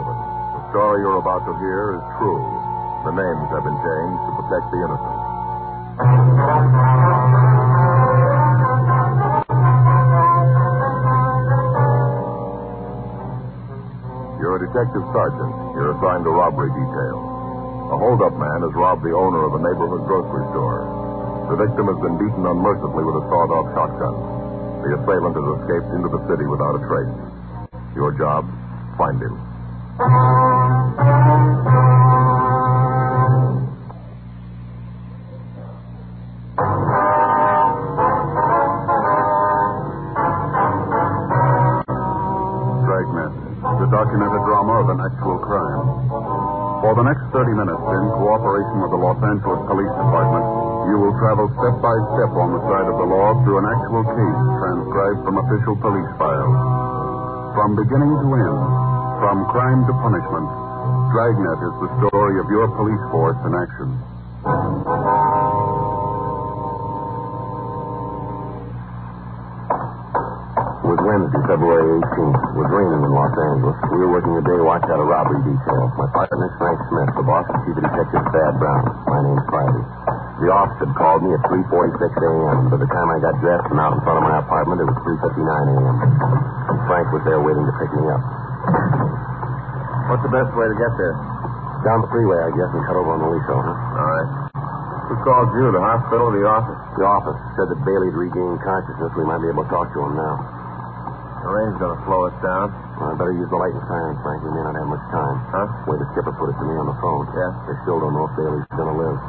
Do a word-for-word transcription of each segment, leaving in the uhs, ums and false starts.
gentlemen, the story you're about to hear is true. The names have been changed to protect the innocent. You're a detective sergeant. You're assigned to robbery detail. A hold-up man has robbed the owner of a neighborhood grocery store. The victim has been beaten unmercifully with a sawed-off shotgun. The assailant has escaped into the city without a trace. Your job? Find him. Dragnet, the documented drama of an actual crime. For the next thirty minutes, in cooperation with the Los Angeles Police Department, you will travel step by step on the side of the law through an actual case transcribed from official police files. From beginning to end, from crime to punishment, Dragnet is the story of your police force in action. It was Wednesday, February eighteenth. It was raining in Los Angeles. We were working a day watch out of robbery detail. My partner is Frank Smith. The boss is Chief Detective Thad Brown. My name's Friday. The office had called me at three forty-six a.m. By the time I got dressed and out in front of my apartment, it was three fifty-nine a.m. Frank was there waiting to pick me up. What's the best way to get there? Down the freeway, I guess, and cut over on the Aliso, huh? All right. Who called you, the hospital or the office? The office said that Bailey'd regained consciousness. We might be able to talk to him now. The rain's going to slow us down. Well, I better use the light and sirens, Frank. We may not have much time. Huh? Way the skipper put it to me on the phone. Yeah? They still don't know if Bailey's going to live.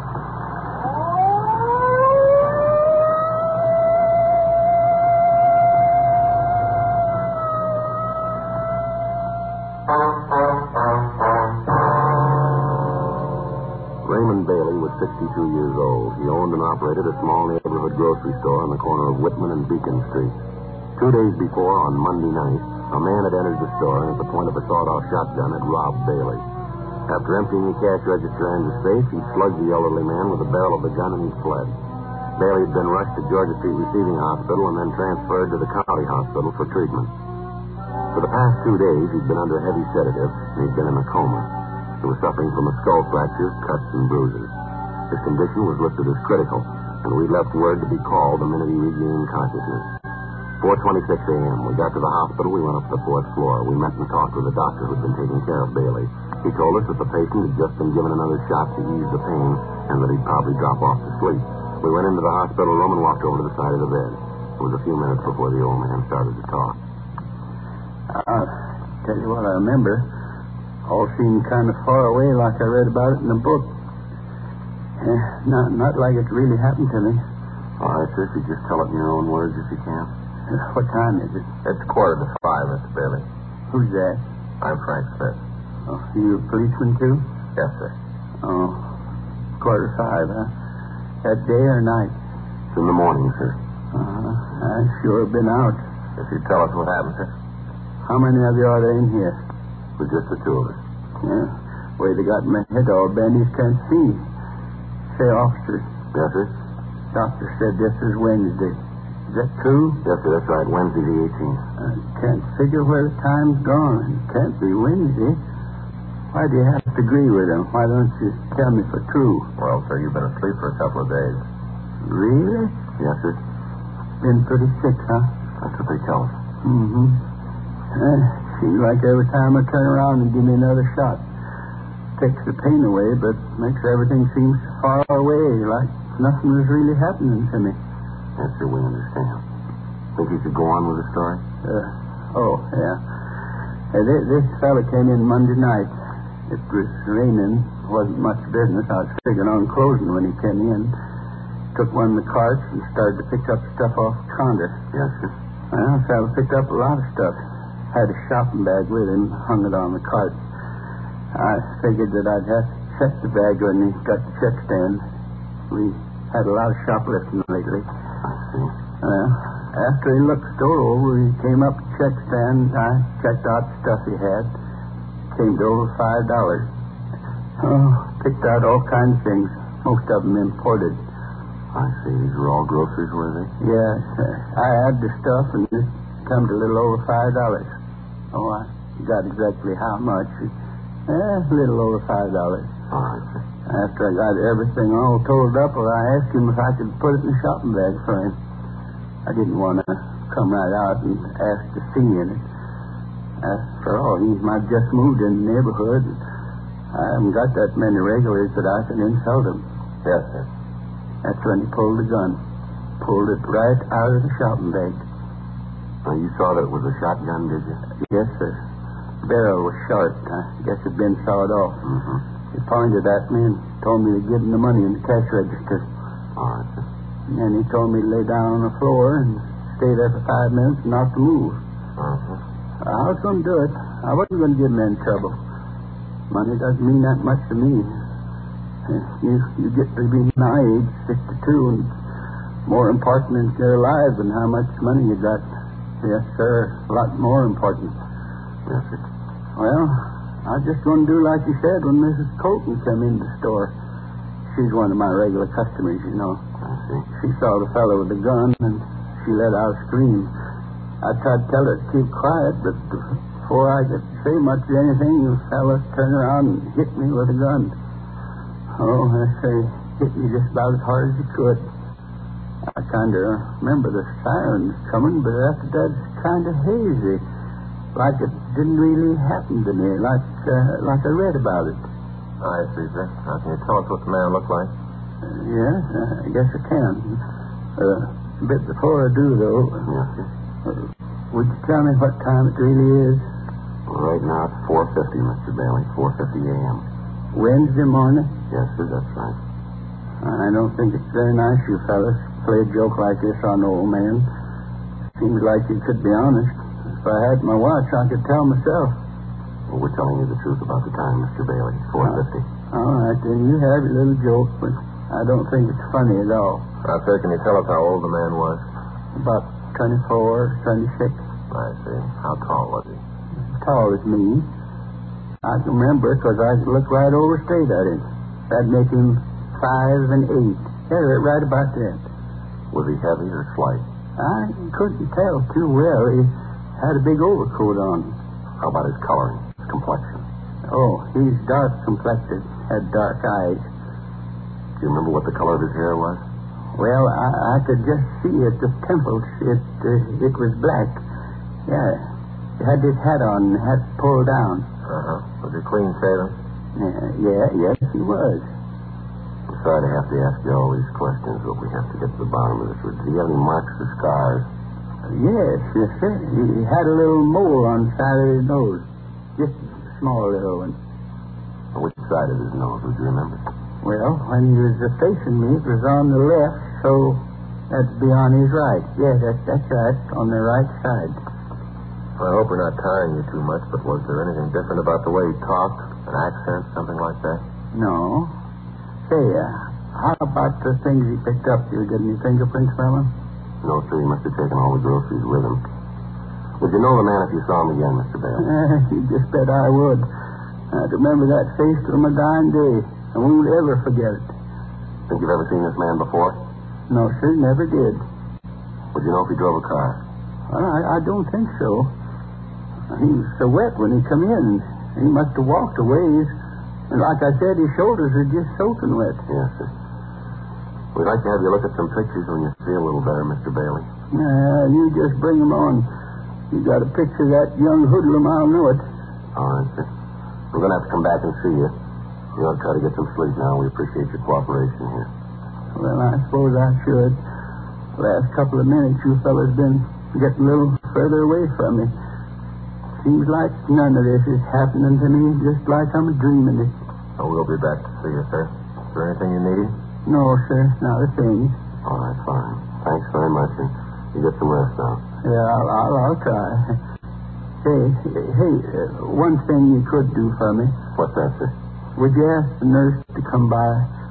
Raymond Bailey was sixty-two years old. He owned and operated a small neighborhood grocery store on the corner of Whitman and Beacon Street. Two days before, on Monday night, a man had entered the store and at the point of a sawed-off shotgun had robbed Bailey. After emptying the cash register and his safe, he slugged the elderly man with the barrel of the gun and he fled. Bailey had been rushed to Georgia Street Receiving Hospital and then transferred to the county hospital for treatment. For the past two days, he'd been under heavy sedative and he'd been in a coma. He was suffering from a skull fracture, cuts, and bruises. His condition was listed as critical, and we left word to be called the minute he regained consciousness. four twenty-six a.m. We got to the hospital. We went up to the fourth floor. We met and talked with the doctor who'd been taking care of Bailey. He told us that the patient had just been given another shot to ease the pain and that he'd probably drop off to sleep. We went into the hospital room and walked over to the side of the bed. It was a few minutes before the old man started to talk. I'll tell you what I remember. All seemed kind of far away like I read about it in a book. Eh, not, not like it really happened to me. All right, sir, if you just tell it in your own words if you can. What time is it? It's quarter to five, Mister Bailey. Who's that? I'm Frank Smith. Oh, you a policeman, too? Yes, sir. Oh, quarter to five, huh? That day or night? It's in the morning, sir. Uh-huh. I sure have been out. If you tell us what happened, sir. How many of you are there in here? We're just the two of us. Yeah. Way they got my head all bandaged, can't see. Say, officer. Yes, sir? Doctor said this is Wednesday. Is that true? Yes, sir, that's right. Wednesday the eighteenth. I can't figure where the time's gone. It can't be Wednesday. Why do you have to agree with him? Why don't you tell me for true? Well, sir, you've been asleep for a couple of days. Really? Yes, sir. Been pretty sick, huh? That's what they tell us. Mm-hmm. Uh, seems like every time I turn around and give me another shot, takes the pain away, but makes everything seem far away, like nothing was really happening to me. Yes, sir, we understand. Think you should go on with the story? Uh, oh, yeah. Uh, this, this fella came in Monday night. It was raining. Wasn't much business. I was figuring on closing when he came in. Took one of the carts and started to pick up stuff off the counter. Yes, sir. Well, the fella picked up a lot of stuff. Had a shopping bag with him, hung it on the cart. I figured that I'd have to check the bag when he got the check stand. We had a lot of shoplifting lately. I see. Well, after he looked the store over, he came up to the check stand. I checked out the stuff he had. Came to over five dollars. Oh, picked out all kinds of things. Most of them imported. I see. These were all groceries, were they? Yes. Uh, I had the stuff, and it come to a little over five dollars. Oh, I got exactly how much. It Eh, a little over five dollars. All right, sir. After I got everything all told up, well, I asked him if I could put it in the shopping bag for him. I didn't want to come right out and ask to see in it. After all, he might just moved in the neighborhood. And I haven't got that many regulars that I can insult him. Yes, sir. That's when he pulled the gun. Pulled it right out of the shopping bag. Now, you saw that it was a shotgun, did you? Yes, sir. The barrel was short. I guess it'd been sawed off. Mm-hmm. He pointed at me and told me to give him the money in the cash register. All right, sir. And then he told me to lay down on the floor and stay there for five minutes and not to move. Uh-huh. I was going to do it. I wasn't going to get him in trouble. Money doesn't mean that much to me. You, you get to be my age, sixty-two, and more important in your lives than how much money you got. Yes, sir. A lot more important. Yes, sir. Well, I was just going to do like you said when Missus Colton came into the store. She's one of my regular customers, you know. I see. She saw the fellow with the gun, and she let out a scream. I tried to tell her to keep quiet, but before I could say much of anything, the fellow turned around and hit me with a gun. Oh, I say, hit me just about as hard as he could. I kind of remember the sirens coming, but after that, it's kind of hazy. Like it didn't really happen to me, like uh, like I read about it. I see, sir. Now, can you tell us what the man looked like? Uh, yes, uh, I guess I can. Uh, a bit before I do, though, Yes, sir. uh, would you tell me what time it really is? Well, right now it's four fifty, Mister Bailey. four fifty a.m. Wednesday morning? Yes, sir, that's right. I don't think it's very nice, you fellas, play a joke like this on the old man. Seems like you could be honest. If I had my watch, I could tell myself. Well, we're telling you the truth about the time, Mister Bailey. four fifty. All right, then you have your little joke, but I don't think it's funny at all. Now, sir, can you tell us how old the man was? About twenty-four, twenty-six. I see. How tall was he? Tall as me. I can remember because I could look right over straight at him. That'd make him five and eight. Yeah, right about that. Was he heavy or slight? I couldn't tell too well. He had a big overcoat on. How about his coloring, his complexion? Oh, he's dark complected, had dark eyes. Do you remember what the color of his hair was? Well, I, I could just see at the temples. It uh, it was black. Yeah. He had his hat on, and hat pulled down. Uh-huh. Was he clean shaven? Uh, yeah, yes, he was. I'm sorry to have to ask you all these questions, but we have to get to the bottom of this. Do you have any marks or scars? Yes, yes, sir. He had a little mole on the side of his nose. Just a small little one. On which side of his nose, would you remember? Well, when he was facing me, it was on the left, so that'd be on his right. Yes, that's, that's right, on the right side. I hope we're not tiring you too much, but was there anything different about the way he talked? An accent, something like that? No. Say, uh, how about the things he picked up? Did you get any fingerprints from him? No, sir. He must have taken all the groceries with him. Would you know the man if you saw him again, Mister Bale? Uh, you just bet I would. I'd remember that face till my dying day. I won't ever forget it. Think you've ever seen this man before? No, sir, never did. Would you know if he drove a car? Well, I, I don't think so. He was so wet when he come in. He must have walked a ways. And like I said, his shoulders were just soaking wet. Yes, sir. We'd like to have you look at some pictures when you feel a little better, Mister Bailey. Uh, you just bring them on. You got a picture of that young hoodlum, I'll know it. All right, sir. We're going to have to come back and see you. You ought to try to get some sleep now. We appreciate your cooperation here. Well, I suppose I should. The last couple of minutes, you fellas been getting a little further away from me. Seems like none of this is happening to me, just like I'm dreaming it. Oh, we'll be back to see you, sir. Is there anything you needed? No, sir, not a thing. All right, fine. Thanks very much, and you get some rest now. Yeah, I'll, I'll, I'll try. Hey, hey, uh, one thing you could do for me. What's that, sir? Would you ask the nurse to come by?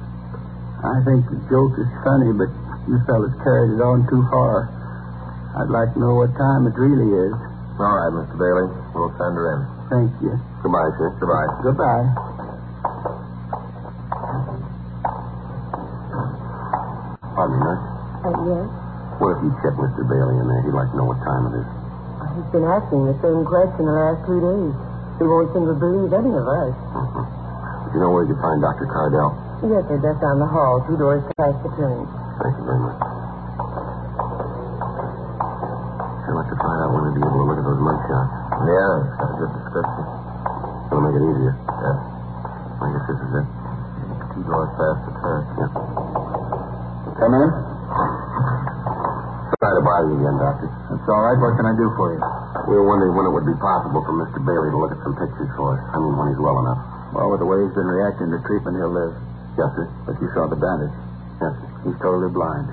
I think the joke is funny, but you fellas carried it on too far. I'd like to know what time it really is. All right, Mister Bailey. We'll send her in. Thank you. Goodbye, sir. Goodbye. Goodbye. Pardon me, nurse. Uh, yes? What if you check Mister Bailey in there? He'd like to know what time it is. He's been asking the same question the last two days. He won't seem to believe any of us. Mm-hmm. Do you know where you could find Doctor Cardell? Yes, sir, just down the hall, two doors past the turn. Thank you very much. Sure like to find out when we'd be able to look at those mug shots. Yeah, it's got a good description. It'll make it easier. Yeah. I guess this is it. Two doors past the turn. Yeah. Come in. Sorry to bother you again, Doctor. That's all right. What can I do for you? We were wondering when it would be possible for Mister Bailey to look at some pictures for us. I mean, when he's well enough. Well, with the way he's been reacting to treatment, he'll live. Yes, sir. But you saw the bandage. Yes, sir. He's totally blind.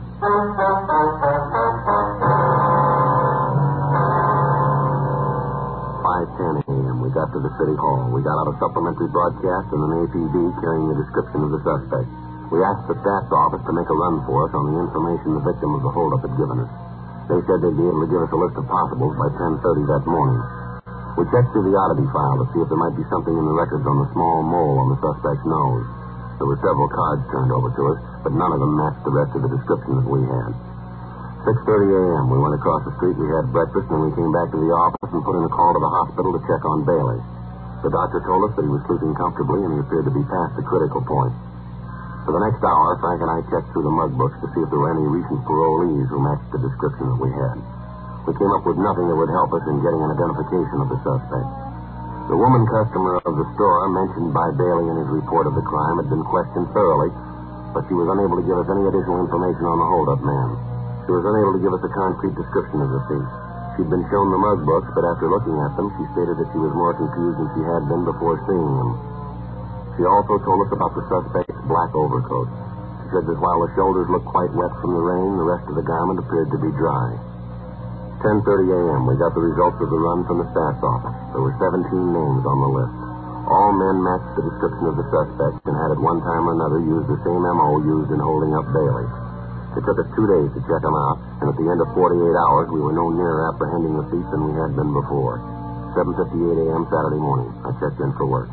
five ten a.m. We got to the city hall. We got out a supplementary broadcast and an A P B carrying the description of the suspect. We asked the staff's office to make a run for us on the information the victim of the holdup had given us. They said they'd be able to give us a list of possibles by ten thirty that morning. We checked through the oddity file to see if there might be something in the records on the small mole on the suspect's nose. There were several cards turned over to us, but none of them matched the rest of the description that we had. six thirty a.m. We went across the street, we had breakfast, and we came back to the office and put in a call to the hospital to check on Bailey. The doctor told us that he was sleeping comfortably and he appeared to be past the critical point. For the next hour, Frank and I checked through the mug books to see if there were any recent parolees who matched the description that we had. We came up with nothing that would help us in getting an identification of the suspect. The woman customer of the store mentioned by Bailey in his report of the crime had been questioned thoroughly, but she was unable to give us any additional information on the holdup man. She was unable to give us a concrete description of the thief. She'd been shown the mug books, but after looking at them, she stated that she was more confused than she had been before seeing them. She also told us about the suspect's black overcoat. She said that while the shoulders looked quite wet from the rain, the rest of the garment appeared to be dry. ten thirty a.m. We got the results of the run from the staff's office. There were seventeen names on the list. All men matched the description of the suspect and had at one time or another used the same M O used in holding up Bailey. It took us two days to check them out, and at the end of forty-eight hours, we were no nearer apprehending the thief than we had been before. seven fifty-eight a.m. Saturday morning. I checked in for work.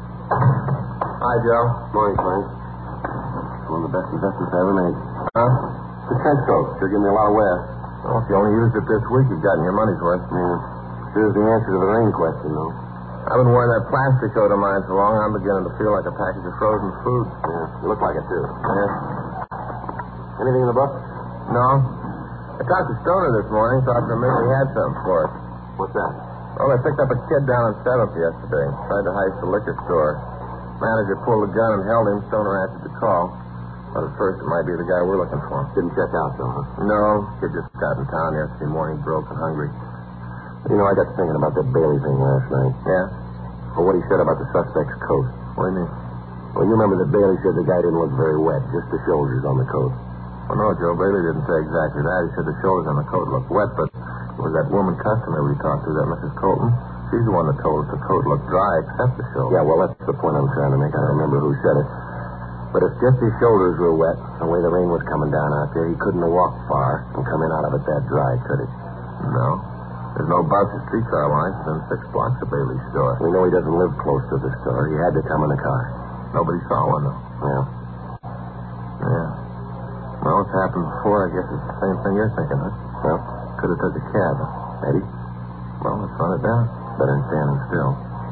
Hi, Joe. Morning, Frank. It's one of the best investments I ever made. Huh? The trench coat. Sure gave me a lot of wear. Well, if you only used it this week, you've gotten your money's worth. Yeah. Here's the answer to the rain question, though. I've been wearing that plastic coat of mine so long, I'm beginning to feel like a package of frozen food. Yeah, you look like it, too. Yeah. Anything in the book? No. I talked to Stoner this morning, thought for a minute he had something for us. What's that? Well, they picked up a kid down on seventh yesterday. Tried to heist the liquor store. Manager pulled a gun and held him. Stoner answered the call. But at first, it might be the guy we're looking for. Didn't check out, though, huh? No. Kid just got in town yesterday morning, broke and hungry. You know, I got to thinking about that Bailey thing last night. Yeah? Well, what he said about the suspect's coat. What do you mean? Well, you remember that Bailey said the guy didn't look very wet, just the shoulders on the coat. Well, no, Joe. Bailey didn't say exactly that. He said the shoulders on the coat looked wet, but it was that woman customer we talked to, that Missus Colton. She's the one that told us the coat looked dry except the shoulders. Yeah, well, that's the point I'm trying to make. I don't remember who said it. But if just his shoulders were wet, the way the rain was coming down out there, he couldn't have walked far and come in out of it that dry, could he? No. There's no bus or streetcar lines within six blocks of Bailey's store. We know he doesn't live close to the store. He had to come in a car. Nobody saw one, though. Yeah. Yeah. Well, it's happened before. I guess it's the same thing you're thinking, huh? Well, could have took a cab. Maybe. Well, let's run it down. Better than standing still.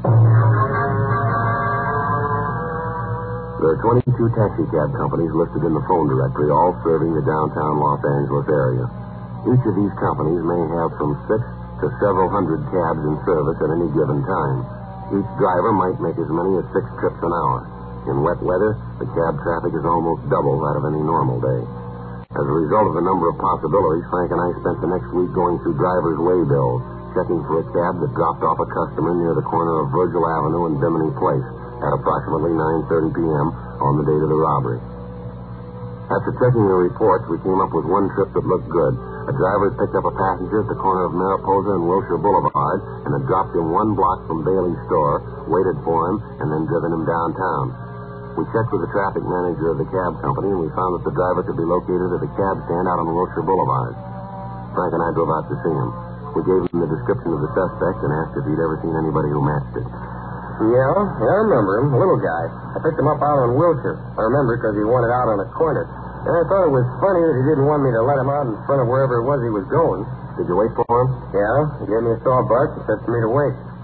There are twenty-two taxi cab companies listed in the phone directory, all serving the downtown Los Angeles area. Each of these companies may have from six to several hundred cabs in service at any given time. Each driver might make as many as six trips an hour. In wet weather, the cab traffic is almost double that of any normal day. As a result of the number of possibilities, Frank and I spent the next week going through driver's way bills, checking for a cab that dropped off a customer near the corner of Virgil Avenue and Bimini Place at approximately nine thirty p.m. on the date of the robbery. After checking the reports, we came up with one trip that looked good. A driver had picked up a passenger at the corner of Mariposa and Wilshire Boulevard and had dropped him one block from Bailey's store, waited for him, and then driven him downtown. We checked with the traffic manager of the cab company, and we found that the driver could be located at a cab stand out on Wilshire Boulevard. Frank and I drove out to see him. We gave him the description of the suspect and asked if he'd ever seen anybody who matched it. Yeah, yeah, I remember him. A little guy. I picked him up out on Wilshire. I remember because he wanted out on a corner. And I thought it was funny that he didn't want me to let him out in front of wherever it was he was going. Did you wait for him? Yeah, he gave me a sawbuck and said for me to wait.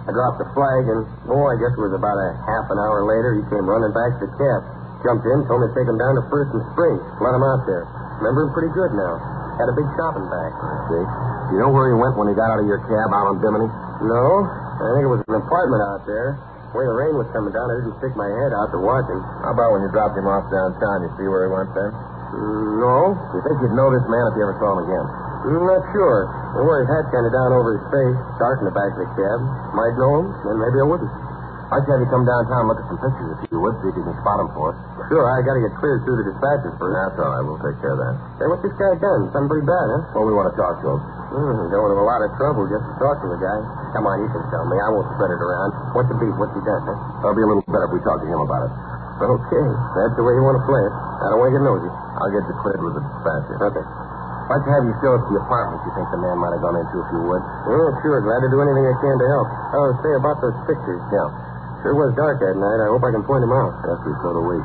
I dropped the flag, and, oh, I guess it was about a half an hour later, he came running back to the cab. Jumped in, told me to take him down to First and Spring. Let him out there. Remember him pretty good now. Had a big shopping bag. I see. Do you know where he went when he got out of your cab out on Bimini? No. I think it was an apartment out there. The way the rain was coming down, I didn't stick my head out to watch him. How about when you dropped him off downtown? You see where he went then? Mm, no. You think you'd know this man if you ever saw him again? I'm not sure. He wore his hat kind of down over his face, dark in the back of the cab. Might know him, then maybe I wouldn't. I'd have you come downtown and look at some pictures if you would, see if you can spot him for us. Sure, I got to get cleared through the dispatches first. That's all right. We'll take care of that. Hey, what's this guy done? Something pretty bad, huh? Well, we want to talk to him. Mm, going to a lot of trouble just to talk to the guy. Come on, you can tell me. I won't spread it around. What's the beat? What's he done, huh? That'll be a little better if we talk to him about it. Okay, that's the way you want to play it. I don't want to get nosy. I'll get you cleared with the dispatcher. Okay. I'd like to have you show us the apartment you think the man might have gone into, if you would. Oh, sure. Glad to do anything I can to help. Oh, say about those pictures. Yeah. Sure was dark that night. I hope I can point them out. Yes, we so do we.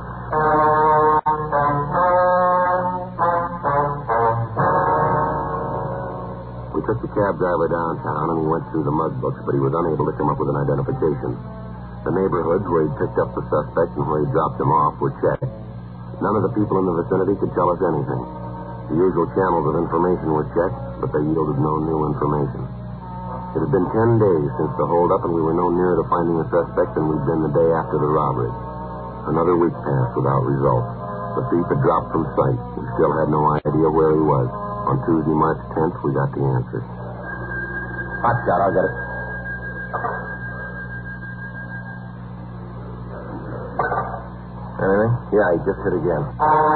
We took the cab driver downtown, and he went through the mug books, but he was unable to come up with an identification. The neighborhoods where he'd picked up the suspect and where he dropped him off were checked. None of the people in the vicinity could tell us anything. The usual channels of information were checked, but they yielded no new information. It had been ten days since the holdup, and we were no nearer to finding a suspect than we'd been the day after the robbery. Another week passed without result. The thief had dropped from sight. We still had no idea where he was. On Tuesday, March tenth, we got the answer. Hot shot, I'll get it. Anything? Yeah, he just hit again.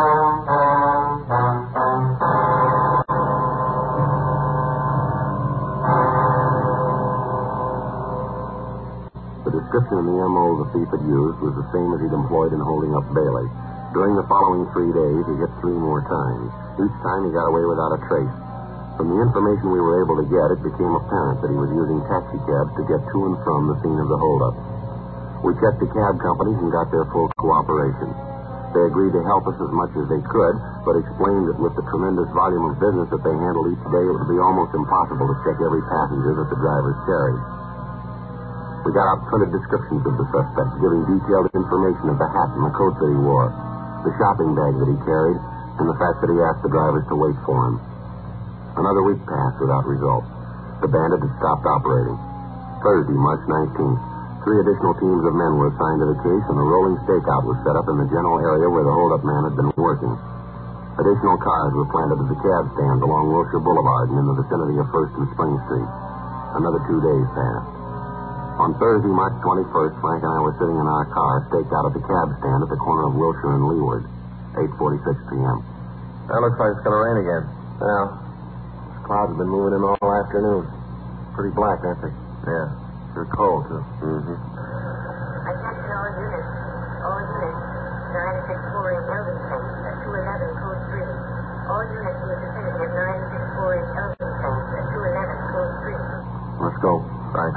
The description in the M O the thief had used was the same as he'd employed in holding up Bailey. During the following three days, he hit three more times. Each time he got away without a trace. From the information we were able to get, it became apparent that he was using taxicabs to get to and from the scene of the holdup. We checked the cab companies and got their full cooperation. They agreed to help us as much as they could, but explained that with the tremendous volume of business that they handled each day, it would be almost impossible to check every passenger that the drivers carried. We got out printed descriptions of the suspect, giving detailed information of the hat and the coat that he wore, the shopping bag that he carried, and the fact that he asked the drivers to wait for him. Another week passed without result. The bandit had stopped operating. Thursday, March nineteenth, three additional teams of men were assigned to the case, and a rolling stakeout was set up in the general area where the holdup man had been working. Additional cars were planted at the cab stands along Wilshire Boulevard and in the vicinity of First and Spring Street. Another two days passed. On Thursday, March twenty-first, Frank and I were sitting in our car, staked out at the cab stand at the corner of Wilshire and Leeward, eight forty-six p.m. That looks like it's going to rain again. Well, these clouds have been moving in all afternoon. Pretty black, aren't they? Yeah. They're cold, too. Mm-hmm. Attention all units. All units. ninety-six four eight Elvington, two eleven Cold Street. All units in the vicinity of ninety-six four eight Elvington, two eleven Cold Street. Let's go. Right.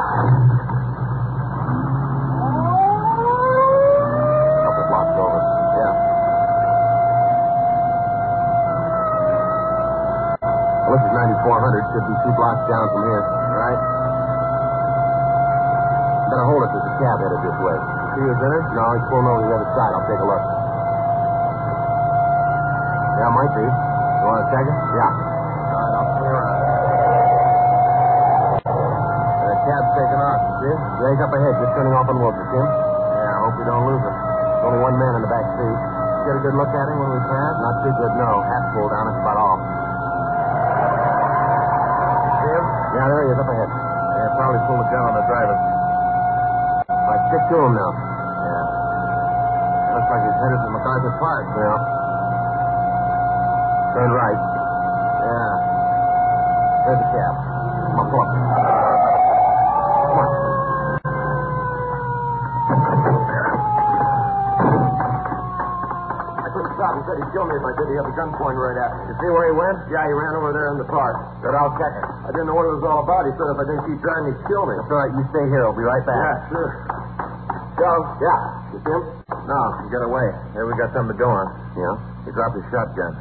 Couple blocks over. Yeah. Well, this is ninety-four hundred. Should be two blocks down from here. Right. Better hold it. There's a cab headed this way. See who's in it? No, he's pulling over to the other side. I'll take a look. Yeah, might be. You want to check it? Yeah. All right, I'll swing around. The cab's taking off, you see? Yeah, he's up ahead, just turning off on Wilshire, Tim. Yeah, I hope we don't lose him. There's only one man in the back seat. Get a good look at him when we pass? Not too good, no. Hat pulled down, that's about all. See him? Yeah, there he is, up ahead. Yeah, probably pulled it down on the driver. All right, stick to him now. Yeah. Looks like he's headed for MacArthur Park. Yeah. Turn right. Yeah. There's the cab. I'll pull up. Come on. I couldn't stop. He said he'd kill me if I did. He had the gun pointed right at me. You see where he went? Yeah, he ran over there in the park. Good, I'll check it. I didn't know what it was all about. He said if I didn't keep driving, he'd kill me. That's all right. You stay here. I'll be right back. Yeah, sure. Joe? Yeah. You see him? No, he got away. Here we got something to go on. Yeah. He dropped his shotgun.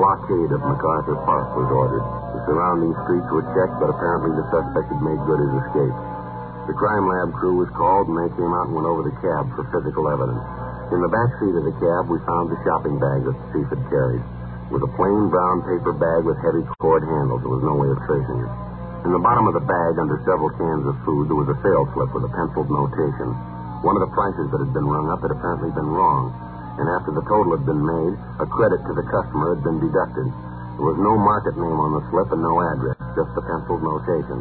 blockade of MacArthur Park was ordered. The surrounding streets were checked, but apparently the suspect had made good his escape. The crime lab crew was called, and they came out and went over the cab for physical evidence. In the back seat of the cab, we found the shopping bag that the thief had carried. It was a plain brown paper bag with heavy cord handles. There was no way of tracing it. In the bottom of the bag, under several cans of food, there was a sales slip with a penciled notation. One of the prices that had been rung up had apparently been wrong, and after the total had been made, a credit to the customer had been deducted. There was no market name on the slip and no address, just the penciled notation.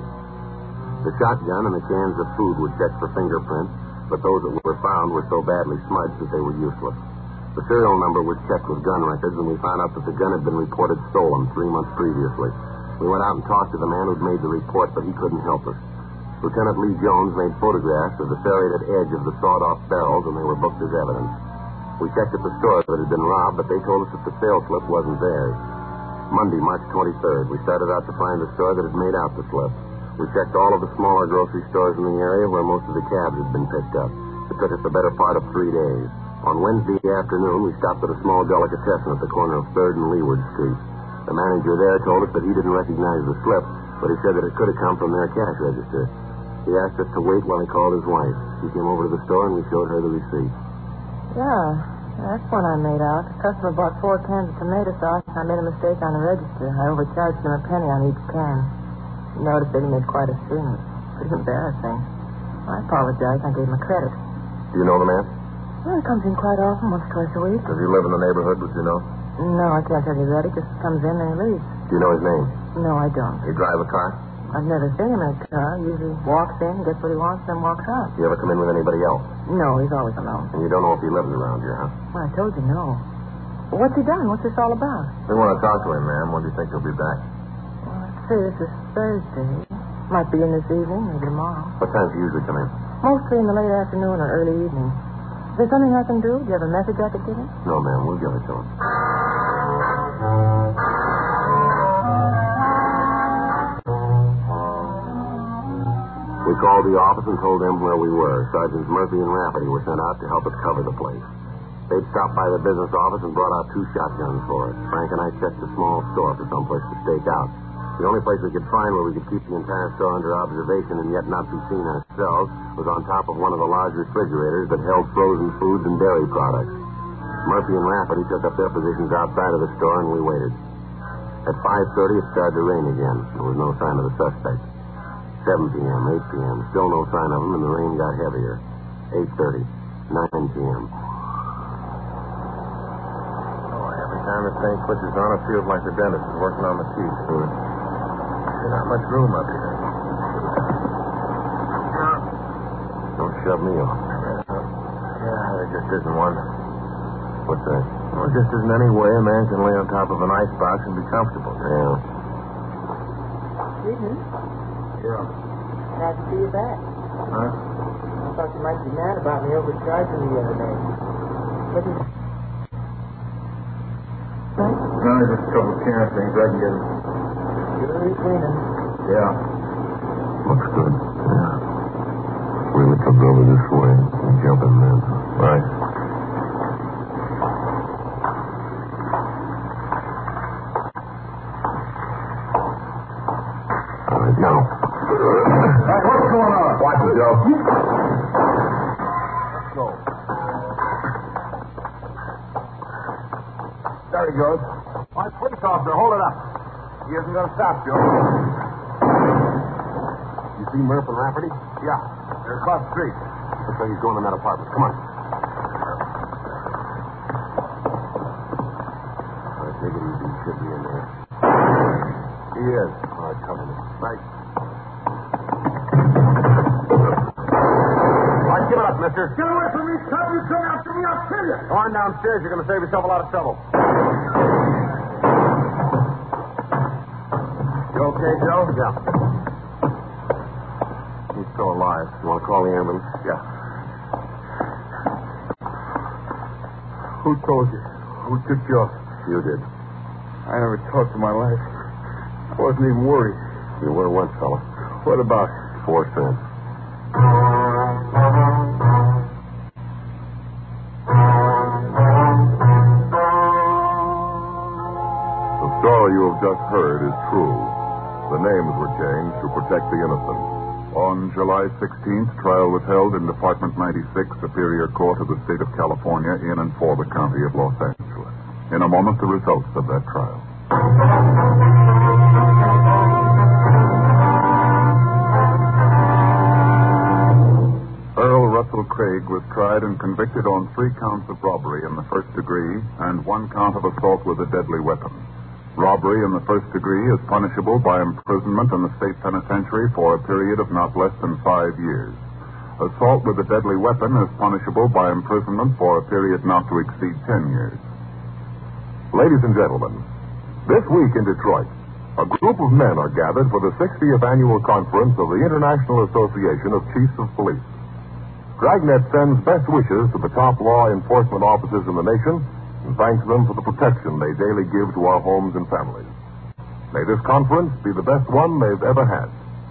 The shotgun and the cans of food were checked for fingerprints, but those that were found were so badly smudged that they were useless. The serial number was checked with gun records, and we found out that the gun had been reported stolen three months previously. We went out and talked to the man who'd made the report, but he couldn't help us. Lieutenant Lee Jones made photographs of the serrated edge of the sawed-off barrels, and they were booked as evidence. We checked at the store that had been robbed, but they told us that the sales slip wasn't theirs. Monday, March twenty-third, we started out to find the store that had made out the slip. We checked all of the smaller grocery stores in the area where most of the cabs had been picked up. It took us the better part of three days. On Wednesday afternoon, we stopped at a small delicatessen at the corner of third and Leeward Street. The manager there told us that he didn't recognize the slip, but he said that it could have come from their cash register. He asked us to wait while he called his wife. She came over to the store, and we showed her the receipt. Yeah, that's one I made out. The customer bought four cans of tomato sauce, and I made a mistake on the register. I overcharged him a penny on each can. He noticed that he made quite a scene. Pretty embarrassing. I apologize. I gave him a credit. Do you know the man? Well, he comes in quite often, once, twice a week. Does he live in the neighborhood, would you know? No, I can't tell you that. He just comes in and he leaves. Do you know his name? No, I don't. He drive a car? I've never seen him in a car. He usually walks in, gets what he wants, then walks out. You ever come in with anybody else? No, he's always alone. And you don't know if he lives around here, huh? Well, I told you no. Well, what's he done? What's this all about? We want to talk to him, ma'am. When do you think he'll be back? Well, let's see. This is Thursday. Might be in this evening, maybe tomorrow. What time do you usually come in? Mostly in the late afternoon or early evening. Is there something I can do? Do you have a message I could give him? No, ma'am. We'll give it to him. We called the office and told them where we were. Sergeants Murphy and Rafferty were sent out to help us cover the place. They'd stopped by the business office and brought out two shotguns for us. Frank and I checked the small store for someplace to stake out. The only place we could find where we could keep the entire store under observation and yet not be seen ourselves was on top of one of the large refrigerators that held frozen foods and dairy products. Murphy and Rafferty took up their positions outside of the store, and we waited. At five thirty, it started to rain again. There was no sign of the suspect. seven p.m., eight p.m., still no sign of him, and the rain got heavier. eight thirty, nine p.m. Oh, every time this thing switches on, it feels like the dentist is working on the teeth. Hmm. There's not much room up here. Don't shove me off. Yeah, there just isn't one. What's that? Well, there just isn't any way a man can lay on top of an icebox and be comfortable. Yeah. Evening. Yeah. Glad to see you back. Huh? I thought you might be mad about me overcharging you the other day. What is it? No, just a couple of can things I can get. You're really cleaning. Yeah. Looks good. Yeah. Really comes over this way. Jump in there. Right. All right, now. Hey, what's going on? Watch it, Joe. Let's go. There he goes. My police officer, hold it up. He isn't going to stop, Joe. You see Murph and Rafferty? Yeah, they're across the street. Looks like he's going in that apartment. Come on. All right, take it easy. He should be in there. He is. All right, cover me. Right. All right, give it up, mister. Get away from me, son. You come after me, I'll kill you. Go on downstairs. You're going to save yourself a lot of trouble. You okay, Joe? Yeah. He's still alive. You want to call the ambulance? Yeah. Who told you? Who took you off? You did. I never talked in my life. I wasn't even worried. You were once, fella. What about? Four cents. The story you have just heard is true. The names were changed to protect the innocent. On July sixteenth, trial was held in Department ninety-six, Superior Court of the State of California, in and for the County of Los Angeles. In a moment, the results of that trial. Earl Russell Craig was tried and convicted on three counts of robbery in the first degree and one count of assault with a deadly weapon. Robbery in the first degree is punishable by imprisonment in the state penitentiary for a period of not less than five years. Assault with a deadly weapon is punishable by imprisonment for a period not to exceed ten years. Ladies and gentlemen, this week in Detroit, a group of men are gathered for the sixtieth annual conference of the International Association of Chiefs of Police. Dragnet sends best wishes to the top law enforcement officers in the nation and thanks them for the protection they daily give to our homes and families. May this conference be the best one they've ever had.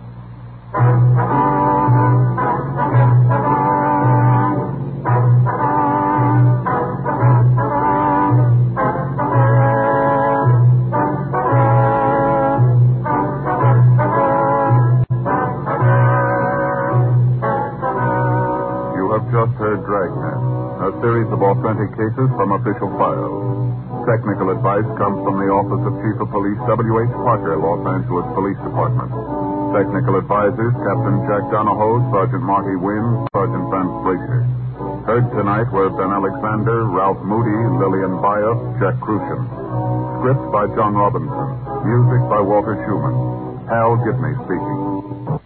You have just heard Dragnet, a series of authentic cases from official files. Technical advice comes from the Office of Chief of Police W H Parker, Los Angeles Police Department. Technical advisors Captain Jack Donahoe, Sergeant Marty Wynn, Sergeant Vance Brasher. Heard tonight were Ben Alexander, Ralph Moody, Lillian Bayef, Jack Crucian. Script by John Robinson. Music by Walter Schumann. Hal Gibney speaking.